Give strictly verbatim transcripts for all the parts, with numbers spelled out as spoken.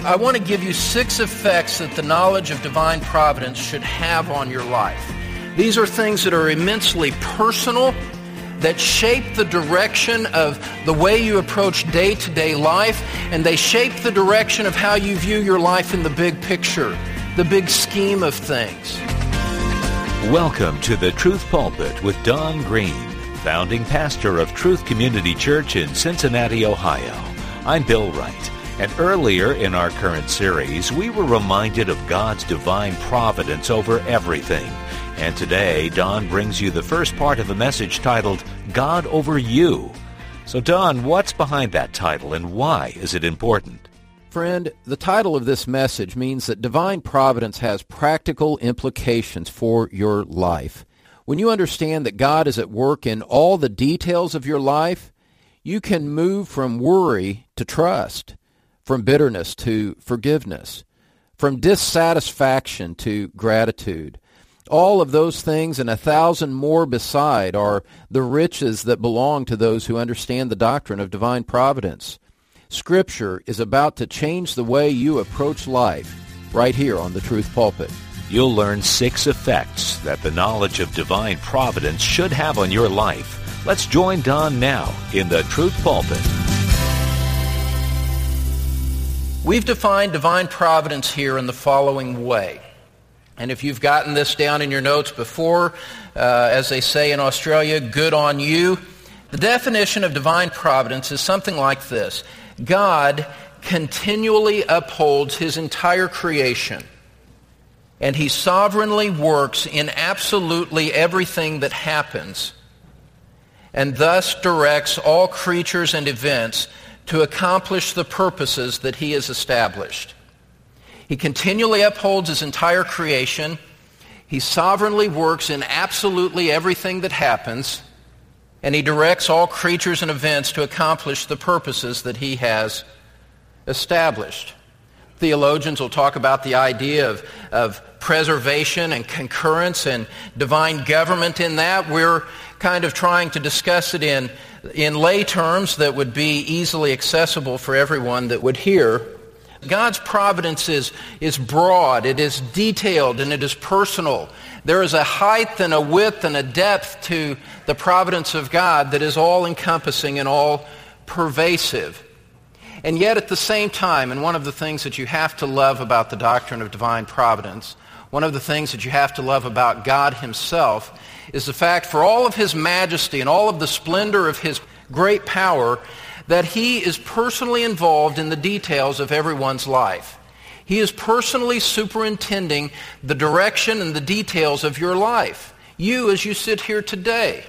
I want to give you six effects that the knowledge of divine providence should have on your life. These are things that are immensely personal, that shape the direction of the way you approach day-to-day life, and they shape the direction of how you view your life in the big picture, the big scheme of things. Welcome to the Truth Pulpit with Don Green, founding pastor of Truth Community Church in Cincinnati, Ohio. I'm Bill Wright, and earlier in our current series, we were reminded of God's divine providence over everything. And today, Don brings you the first part of a message titled, God Over You. So Don, what's behind that title and why is it important? Friend, the title of this message means that divine providence has practical implications for your life. When you understand that God is at work in all the details of your life, you can move from worry to trust, from bitterness to forgiveness, from dissatisfaction to gratitude. All of those things and a thousand more beside are the riches that belong to those who understand the doctrine of divine providence. Scripture is about to change the way you approach life right here on the Truth Pulpit. You'll learn six effects that the knowledge of divine providence should have on your life. Let's join Don now in the Truth Pulpit. We've defined divine providence here in the following way. And if you've gotten this down in your notes before, uh, as they say in Australia, good on you. The definition of divine providence is something like this. God continually upholds his entire creation, and he sovereignly works in absolutely everything that happens, and thus directs all creatures and events to accomplish the purposes that he has established. He continually upholds his entire creation. He sovereignly works in absolutely everything that happens, and he directs all creatures and events to accomplish the purposes that he has established. Theologians will talk about the idea of, of preservation and concurrence and divine government in that. We're kind of trying to discuss it in, in lay terms that would be easily accessible for everyone that would hear. God's providence is, is broad, it is detailed, and it is personal. There is a height and a width and a depth to the providence of God that is all-encompassing and all-pervasive. And yet at the same time, and one of the things that you have to love about the doctrine of divine providence, one of the things that you have to love about God himself, is the fact for all of his majesty and all of the splendor of his great power, that he is personally involved in the details of everyone's life. He is personally superintending the direction and the details of your life. You as you sit here today.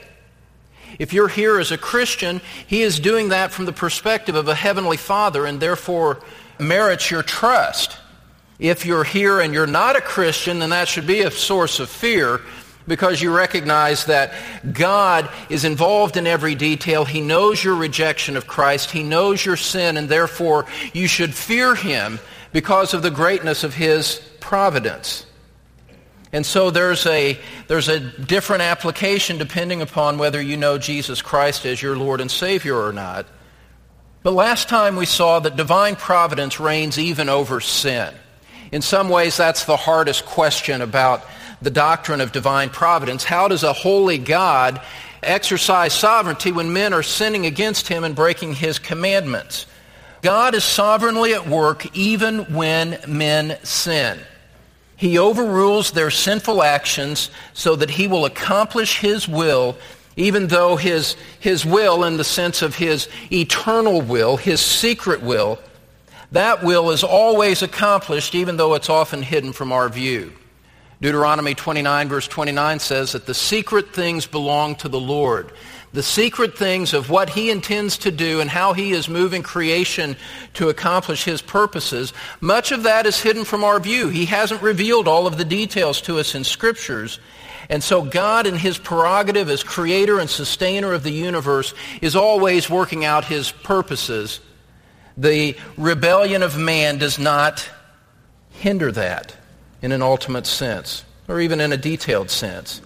If you're here as a Christian, he is doing that from the perspective of a heavenly Father and therefore merits your trust. If you're here and you're not a Christian, then that should be a source of fear, because you recognize that God is involved in every detail. He knows your rejection of Christ. He knows your sin, and therefore you should fear him because of the greatness of his providence. And so there's a, there's a different application depending upon whether you know Jesus Christ as your Lord and Savior or not. But last time we saw that divine providence reigns even over sin. In some ways, that's the hardest question about the doctrine of divine providence. How does a holy God exercise sovereignty when men are sinning against him and breaking his commandments? God is sovereignly at work even when men sin. He overrules their sinful actions so that he will accomplish his will, even though his, his will, in the sense of his eternal will, his secret will, that will is always accomplished even though it's often hidden from our view. Deuteronomy twenty-nine verse twenty-nine says that the secret things belong to the Lord. The secret things of what he intends to do and how he is moving creation to accomplish his purposes, much of that is hidden from our view. He hasn't revealed all of the details to us in Scriptures. And so God, in his prerogative as creator and sustainer of the universe, is always working out his purposes. The rebellion of man does not hinder that in an ultimate sense, or even in a detailed sense.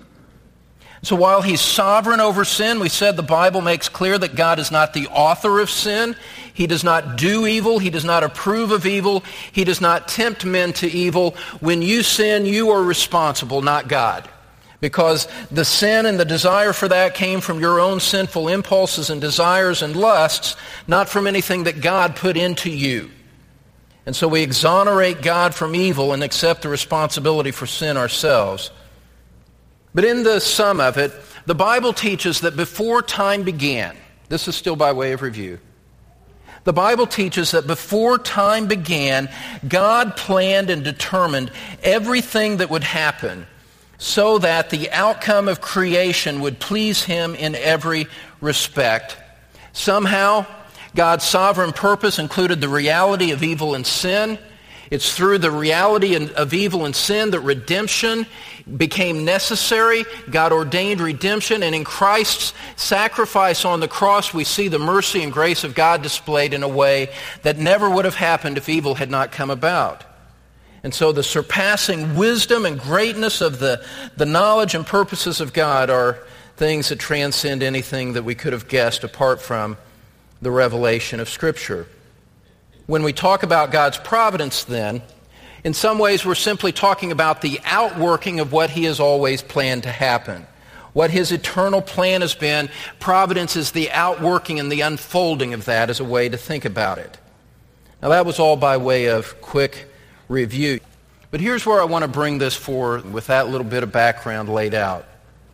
So while he's sovereign over sin, we said the Bible makes clear that God is not the author of sin. He does not do evil. He does not approve of evil. He does not tempt men to evil. When you sin, you are responsible, not God. Because the sin and the desire for that came from your own sinful impulses and desires and lusts, not from anything that God put into you. And so we exonerate God from evil and accept the responsibility for sin ourselves. But in the sum of it, the Bible teaches that before time began, this is still by way of review, the Bible teaches that before time began, God planned and determined everything that would happen so that the outcome of creation would please Him in every respect. Somehow, God's sovereign purpose included the reality of evil and sin. It's through the reality of evil and sin that redemption became necessary. God ordained redemption, and in Christ's sacrifice on the cross, we see the mercy and grace of God displayed in a way that never would have happened if evil had not come about. And so the surpassing wisdom and greatness of the, the knowledge and purposes of God are things that transcend anything that we could have guessed apart from the revelation of Scripture. When we talk about God's providence, then, in some ways we're simply talking about the outworking of what He has always planned to happen. What His eternal plan has been, providence is the outworking and the unfolding of that as a way to think about it. Now that was all by way of quick review. But here's where I want to bring this forward with that little bit of background laid out.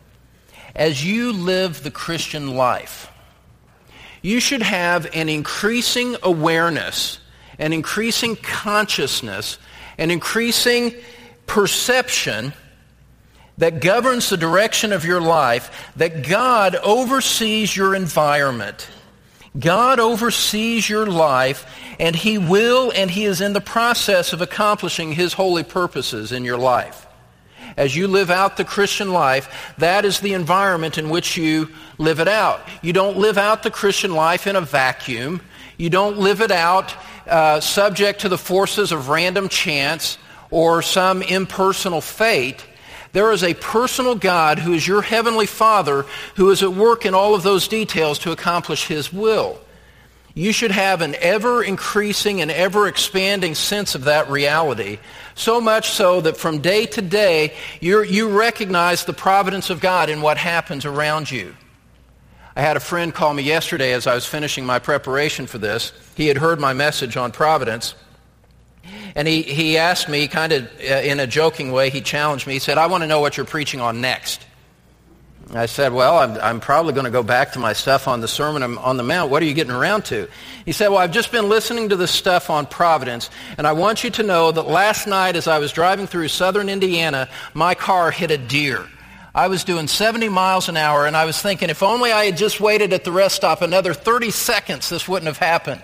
As you live the Christian life, you should have an increasing awareness, an increasing consciousness, an increasing perception that governs the direction of your life, that God oversees your environment. God oversees your life, and He will, and He is in the process of accomplishing His holy purposes in your life. As you live out the Christian life, that is the environment in which you live it out. You don't live out the Christian life in a vacuum. You don't live it out uh, subject to the forces of random chance or some impersonal fate. There is a personal God who is your heavenly Father who is at work in all of those details to accomplish His will. You should have an ever-increasing and ever-expanding sense of that reality, so much so that from day to day, you're, you recognize the providence of God in what happens around you. I had a friend call me yesterday as I was finishing my preparation for this. He had heard my message on providence, and he, he asked me, kind of uh, in a joking way, he challenged me. He said, "I want to know what you're preaching on next." I said, "Well, I'm, I'm probably going to go back to my stuff on the Sermon on the Mount. What are you getting around to?" He said, "Well, I've just been listening to this stuff on providence, and I want you to know that last night as I was driving through southern Indiana, my car hit a deer. I was doing seventy miles an hour, and I was thinking, if only I had just waited at the rest stop another thirty seconds, this wouldn't have happened."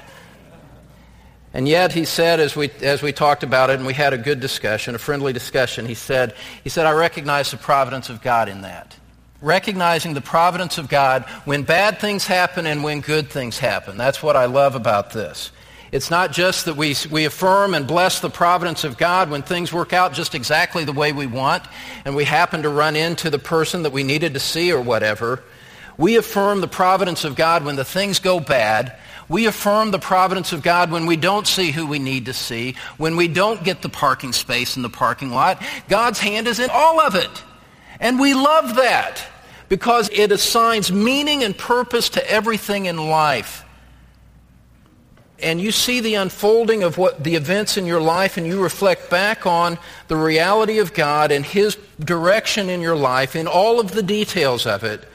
And yet, he said, as we as we talked about it, and we had a good discussion, a friendly discussion, he said, he said, "I recognize the providence of God in that." Recognizing the providence of God when bad things happen and when good things happen. That's what I love about this. It's not just that we, we affirm and bless the providence of God when things work out just exactly the way we want and we happen to run into the person that we needed to see or whatever. We affirm the providence of God when the things go bad. We affirm the providence of God when we don't see who we need to see, when we don't get the parking space in the parking lot. God's hand is in all of it. And we love that because it assigns meaning and purpose to everything in life. And you see the unfolding of what the events in your life, and you reflect back on the reality of God and His direction in your life in all of the details of it.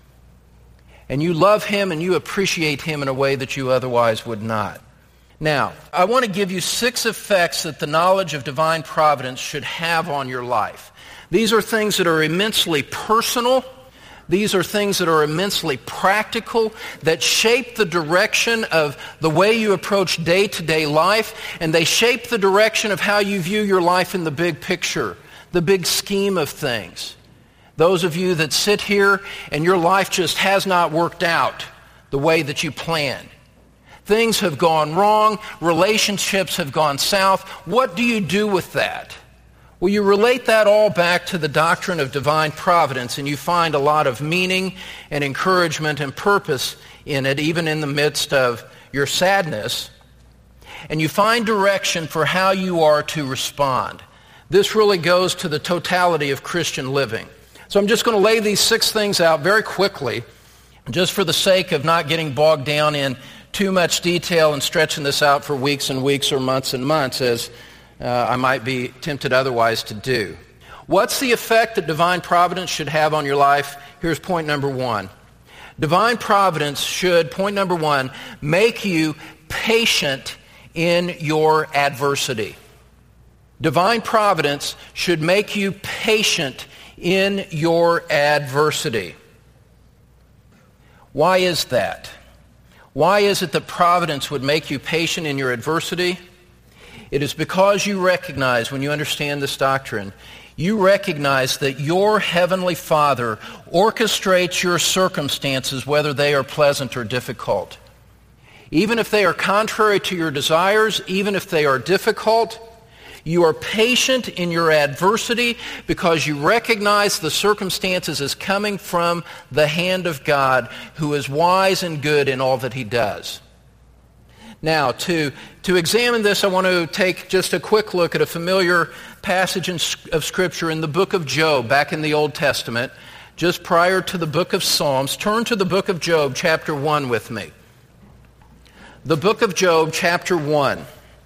And you love Him and you appreciate Him in a way that you otherwise would not. Now, I want to give you six effects that the knowledge of divine providence should have on your life. These are things that are immensely personal. These are things that are immensely practical, that shape the direction of the way you approach day-to-day life, and they shape the direction of how you view your life in the big picture, the big scheme of things. Those of you that sit here and your life just has not worked out the way that you planned. Things have gone wrong, relationships have gone south. What do you do with that? Well, you relate that all back to the doctrine of divine providence, and you find a lot of meaning and encouragement and purpose in it, even in the midst of your sadness, and you find direction for how you are to respond. This really goes to the totality of Christian living. So I'm just going to lay these six things out very quickly, just for the sake of not getting bogged down in too much detail and stretching this out for weeks and weeks or months and months, as uh, I might be tempted otherwise to do. What's the effect that divine providence should have on your life? Here's point number one. Divine providence should, point number one, make you patient in your adversity. Divine providence should make you patient in your adversity. Why is that? Why is it that providence would make you patient in your adversity? It is because you recognize, when you understand this doctrine, you recognize that your heavenly Father orchestrates your circumstances, whether they are pleasant or difficult. Even if they are contrary to your desires, even if they are difficult, you are patient in your adversity because you recognize the circumstances as coming from the hand of God, who is wise and good in all that he does. Now, to, to examine this, I want to take just a quick look at a familiar passage in, of Scripture in the book of Job, back in the Old Testament, just prior to the book of Psalms. Turn to the book of Job, chapter one with me. The book of Job, chapter one.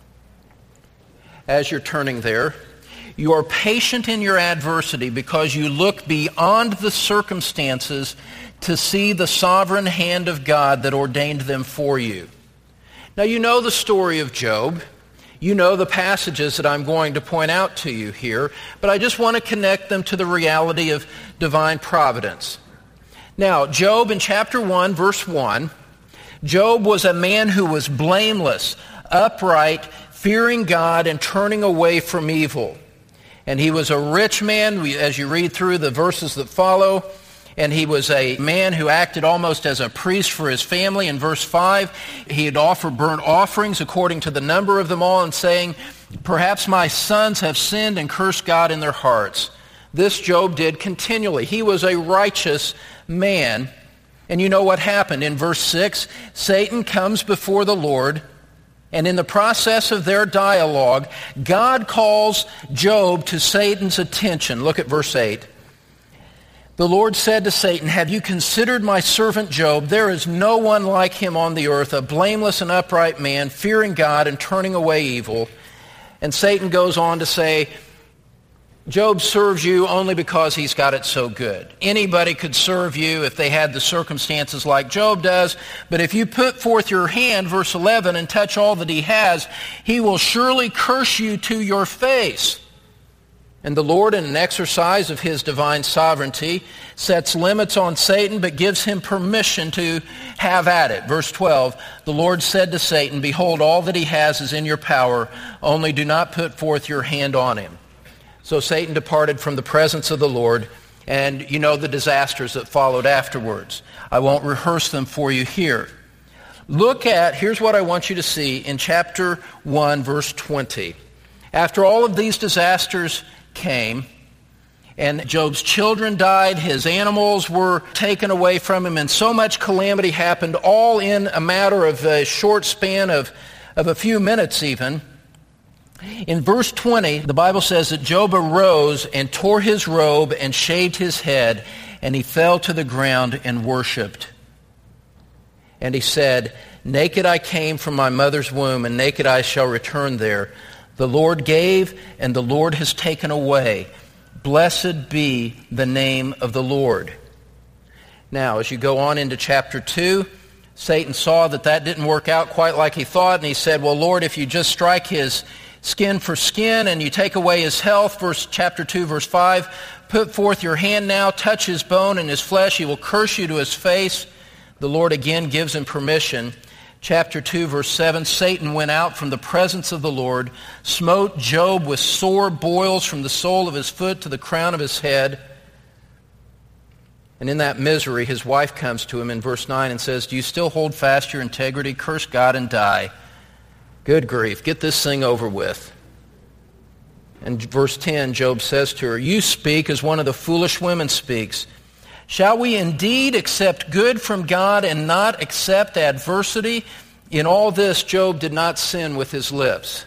As you're turning there, you are patient in your adversity because you look beyond the circumstances to see the sovereign hand of God that ordained them for you. Now, you know the story of Job. You know the passages that I'm going to point out to you here, but I just want to connect them to the reality of divine providence. Now, Job in chapter one, verse one, Job was a man who was blameless, upright, fearing God, and turning away from evil. And he was a rich man, as you read through the verses that follow. And he was a man who acted almost as a priest for his family. In verse five, he had offered burnt offerings according to the number of them all, and saying, "Perhaps my sons have sinned and cursed God in their hearts." This Job did continually. He was a righteous man. And you know what happened. In verse six, Satan comes before the Lord, and in the process of their dialogue, God calls Job to Satan's attention. Look at verse eight. The Lord said to Satan, "Have you considered my servant Job? There is no one like him on the earth, a blameless and upright man, fearing God and turning away evil." And Satan goes on to say, Job serves you only because he's got it so good. Anybody could serve you if they had the circumstances like Job does, but if you put forth your hand, verse eleven, and touch all that he has, he will surely curse you to your face. And the Lord, in an exercise of his divine sovereignty, sets limits on Satan, but gives him permission to have at it. Verse twelve, the Lord said to Satan, "Behold, all that he has is in your power, only do not put forth your hand on him." So Satan departed from the presence of the Lord, and you know the disasters that followed afterwards. I won't rehearse them for you here. Look at, here's what I want you to see in chapter one, verse twenty. After all of these disasters came, and Job's children died, his animals were taken away from him, and so much calamity happened, all in a matter of a short span of, of a few minutes even. In verse twenty, the Bible says that Job arose and tore his robe and shaved his head, and he fell to the ground and worshipped. And he said, "Naked I came from my mother's womb, and naked I shall return there. The Lord gave, and the Lord has taken away. Blessed be the name of the Lord." Now, as you go on into chapter two, Satan saw that that didn't work out quite like he thought, and he said, "Well, Lord, if you just strike his skin for skin and you take away his health," verse chapter two, verse five, "put forth your hand now, touch his bone and his flesh, he will curse you to his face." The Lord again gives him permission. Chapter two, verse seven, Satan went out from the presence of the Lord, smote Job with sore boils from the sole of his foot to the crown of his head. And in that misery, his wife comes to him in verse nine and says, "Do you still hold fast your integrity? Curse God and die." Good grief, get this thing over with. And verse ten, Job says to her, "You speak as one of the foolish women speaks. Shall we indeed accept good from God and not accept adversity?" In all this, Job did not sin with his lips.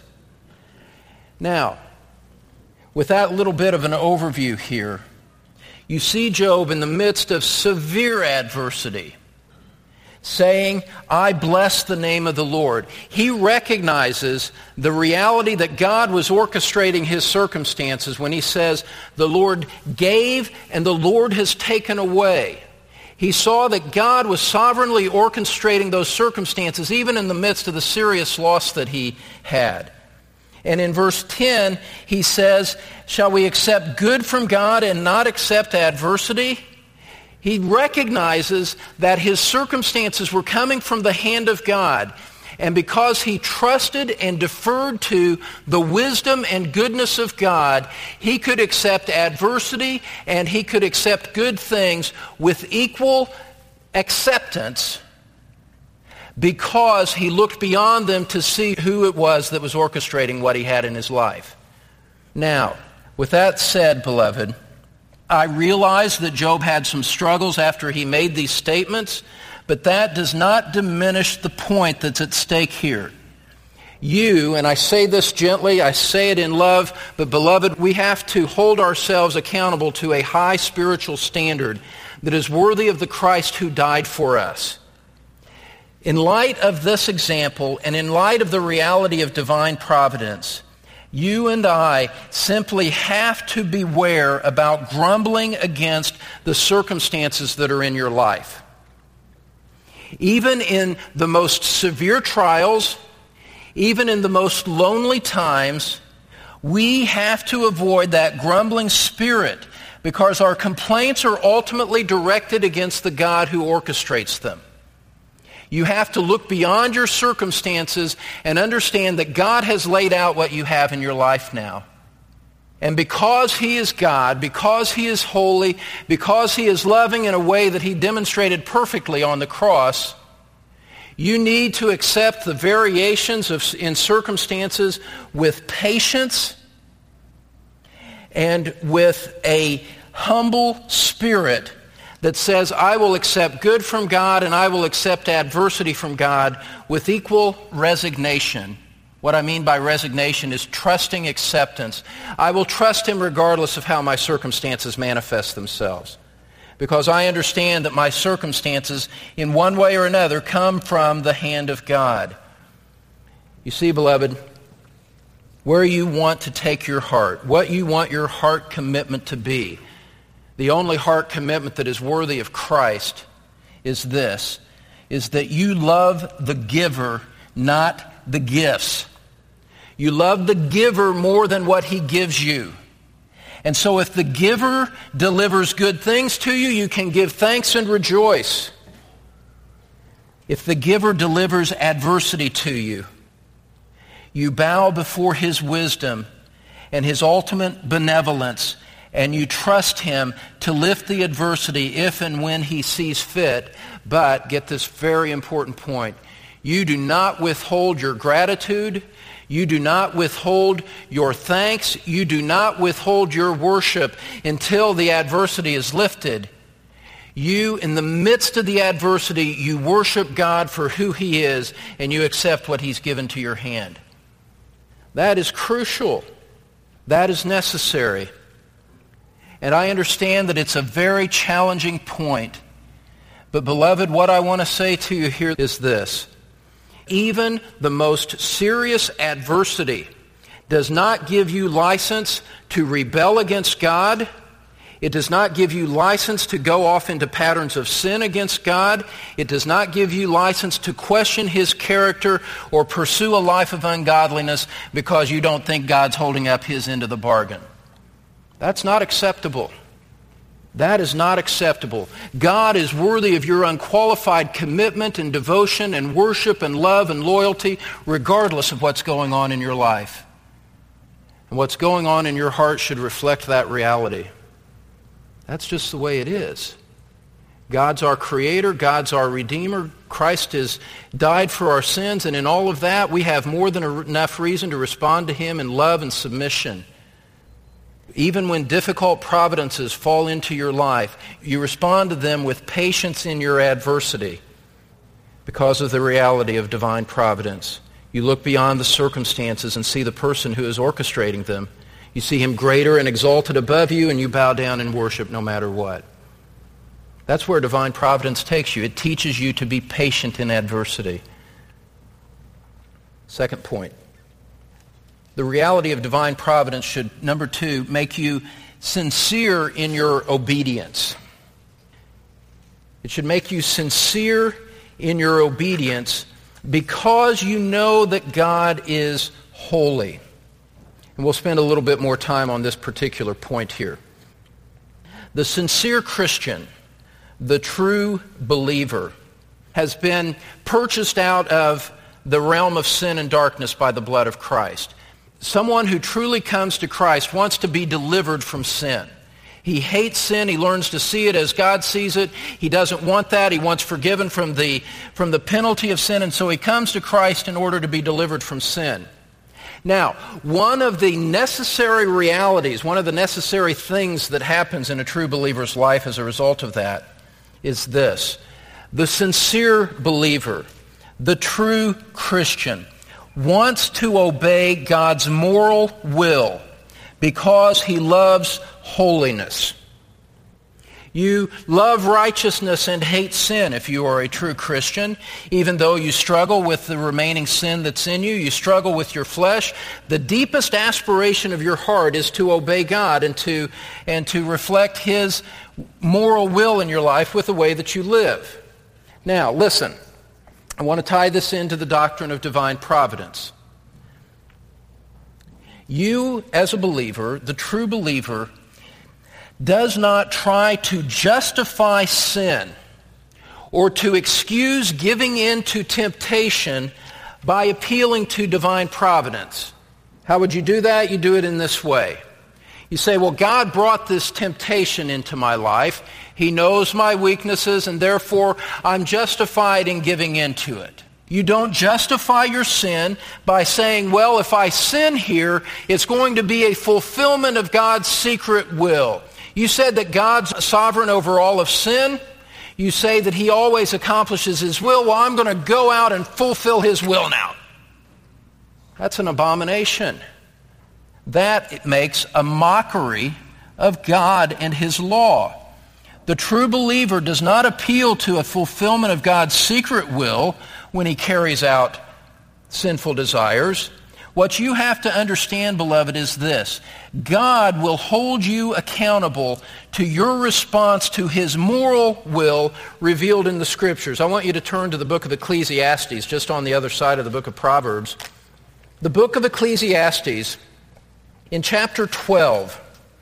Now, with that little bit of an overview here, you see Job in the midst of severe adversity, saying, I bless the name of the Lord. He recognizes the reality that God was orchestrating his circumstances when he says, the Lord gave and the Lord has taken away. He saw that God was sovereignly orchestrating those circumstances, even in the midst of the serious loss that he had. And in verse ten, he says, shall we accept good from God and not accept adversity? He recognizes that his circumstances were coming from the hand of God. And because he trusted and deferred to the wisdom and goodness of God, he could accept adversity and he could accept good things with equal acceptance, because he looked beyond them to see who it was that was orchestrating what he had in his life. Now, with that said, beloved, I realize that Job had some struggles after he made these statements, but that does not diminish the point that's at stake here. You, and I say this gently, I say it in love, but beloved, we have to hold ourselves accountable to a high spiritual standard that is worthy of the Christ who died for us. In light of this example, and in light of the reality of divine providence, you and I simply have to beware about grumbling against the circumstances that are in your life. Even in the most severe trials, even in the most lonely times, we have to avoid that grumbling spirit, because our complaints are ultimately directed against the God who orchestrates them. You have to look beyond your circumstances and understand that God has laid out what you have in your life now. And because he is God, because he is holy, because he is loving in a way that he demonstrated perfectly on the cross, you need to accept the variations of, in circumstances with patience and with a humble spirit that says, I will accept good from God and I will accept adversity from God with equal resignation. What I mean by resignation is trusting acceptance. I will trust him regardless of how my circumstances manifest themselves, because I understand that my circumstances, in one way or another, come from the hand of God. You see, beloved, where you want to take your heart, what you want your heart commitment to be, the only heart commitment that is worthy of Christ is this, is that you love the giver, not the gifts. You love the giver more than what he gives you. And so if the giver delivers good things to you, you can give thanks and rejoice. If the giver delivers adversity to you, you bow before his wisdom and his ultimate benevolence, and you trust him to lift the adversity if and when he sees fit. But, get this very important point, you do not withhold your gratitude, you do not withhold your thanks, you do not withhold your worship until the adversity is lifted. You, in the midst of the adversity, you worship God for who he is, and you accept what he's given to your hand. That is crucial. That is necessary. And I understand that it's a very challenging point. But beloved, what I want to say to you here is this. Even the most serious adversity does not give you license to rebel against God. It does not give you license to go off into patterns of sin against God. It does not give you license to question his character or pursue a life of ungodliness because you don't think God's holding up his end of the bargain. That's not acceptable. That is not acceptable. God is worthy of your unqualified commitment and devotion and worship and love and loyalty, regardless of what's going on in your life. And what's going on in your heart should reflect that reality. That's just the way it is. God's our creator. God's our redeemer. Christ has died for our sins, and in all of that, we have more than enough reason to respond to him in love and submission. Even when difficult providences fall into your life, you respond to them with patience in your adversity. because of the reality of divine providence. You look beyond the circumstances and see the person who is orchestrating them. You see him greater and exalted above you, and you bow down and worship no matter what. That's where divine providence takes you. It teaches you to be patient in adversity. Second point. The reality of divine providence should, number two, make you sincere in your obedience. It should make you sincere in your obedience because you know that God is holy. And we'll spend a little bit more time on this particular point here. The sincere Christian, the true believer, has been purchased out of the realm of sin and darkness by the blood of Christ. Someone who truly comes to Christ wants to be delivered from sin. He hates sin. He learns to see it as God sees it. He doesn't want that. He wants forgiven from the, from the penalty of sin, and so he comes to Christ in order to be delivered from sin. Now, one of the necessary realities, one of the necessary things that happens in a true believer's life as a result of that is this. The sincere believer, the true Christian, wants to obey God's moral will because he loves holiness. You love righteousness and hate sin if you are a true Christian. Even though you struggle with the remaining sin that's in you, you struggle with your flesh, the deepest aspiration of your heart is to obey God and to, and to reflect his moral will in your life with the way that you live. Now, listen. I want to tie this into the doctrine of divine providence. You, as a believer, the true believer, does not try to justify sin or to excuse giving in to temptation by appealing to divine providence. How would you do that? You do it in this way. You say, well, God brought this temptation into my life. He knows my weaknesses, and therefore I'm justified in giving in to it. You don't justify your sin by saying, well, if I sin here, it's going to be a fulfillment of God's secret will. You said that God's sovereign over all of sin. You say that he always accomplishes his will. Well, I'm going to go out and fulfill his will now. That's an abomination. That makes a mockery of God and his law. The true believer does not appeal to a fulfillment of God's secret will when he carries out sinful desires. What you have to understand, beloved, is this. God will hold you accountable to your response to his moral will revealed in the Scriptures. I want you to turn to the book of Ecclesiastes, just on the other side of the book of Proverbs. The book of Ecclesiastes, in chapter twelve,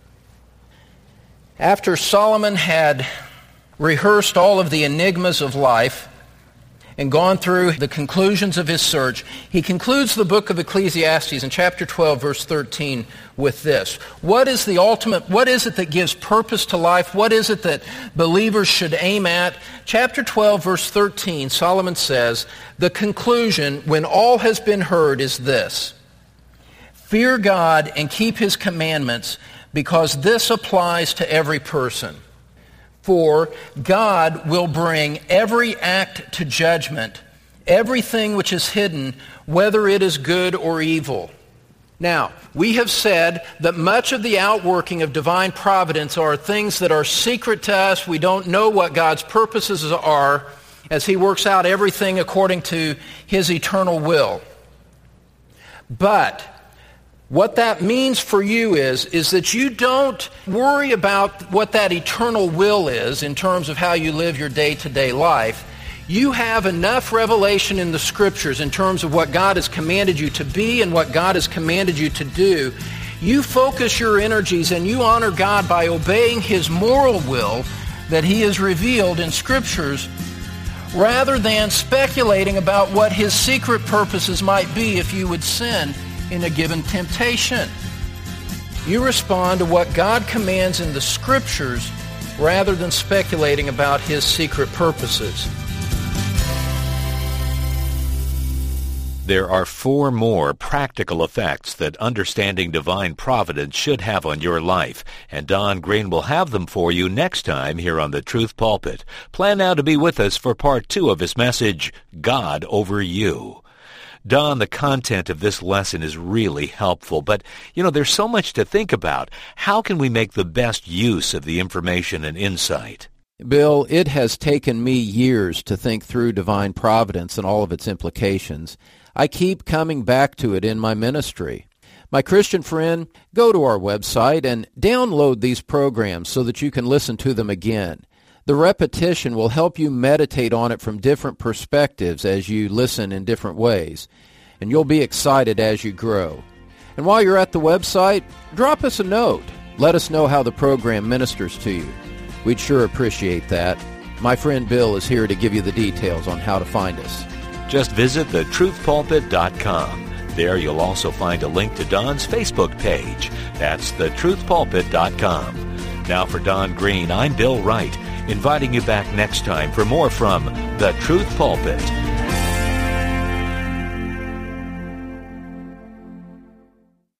after Solomon had rehearsed all of the enigmas of life and gone through the conclusions of his search, he concludes the book of Ecclesiastes in chapter twelve, verse thirteen, with this. What is the ultimate, what is it that gives purpose to life? What is it that believers should aim at? Chapter twelve, verse thirteen, Solomon says, the conclusion, when all has been heard, is this. Fear God and keep his commandments, because this applies to every person. For God will bring every act to judgment, everything which is hidden, whether it is good or evil. Now, we have said that much of the outworking of divine providence are things that are secret to us. We don't know what God's purposes are as he works out everything according to his eternal will. But what that means for you is, is that you don't worry about what that eternal will is in terms of how you live your day-to-day life. You have enough revelation in the Scriptures in terms of what God has commanded you to be and what God has commanded you to do. You focus your energies and you honor God by obeying his moral will that he has revealed in Scriptures, rather than speculating about what his secret purposes might be if you would sin in a given temptation. You respond to what God commands in the Scriptures rather than speculating about his secret purposes. There are four more practical effects that understanding divine providence should have on your life, and Don Green will have them for you next time here on the Truth Pulpit. Plan now to be with us for part two of his message, God Over You. Don, the content of this lesson is really helpful, but, you know, there's so much to think about. How can we make the best use of the information and insight? Bill, it has taken me years to think through divine providence and all of its implications. I keep coming back to it in my ministry. My Christian friend, go to our website and download these programs so that you can listen to them again. The repetition will help you meditate on it from different perspectives as you listen in different ways, and you'll be excited as you grow. And while you're at the website, drop us a note. Let us know how the program ministers to you. We'd sure appreciate that. My friend Bill is here to give you the details on how to find us. Just visit the truth pulpit dot com. There you'll also find a link to Don's Facebook page. That's the truth pulpit dot com. Now for Don Green, I'm Bill Wright, inviting you back next time for more from The Truth Pulpit.